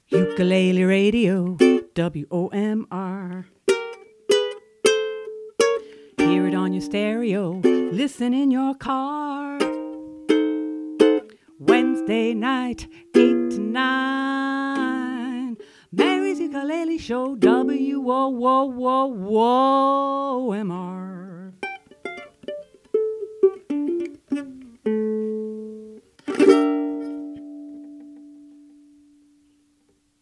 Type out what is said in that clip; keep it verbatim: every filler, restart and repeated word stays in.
Ukulele Radio, W O M R. Hear it on your stereo, listen in your car. Wednesday night, eight to nine. Mary's Ukulele Show, W O O O O M R.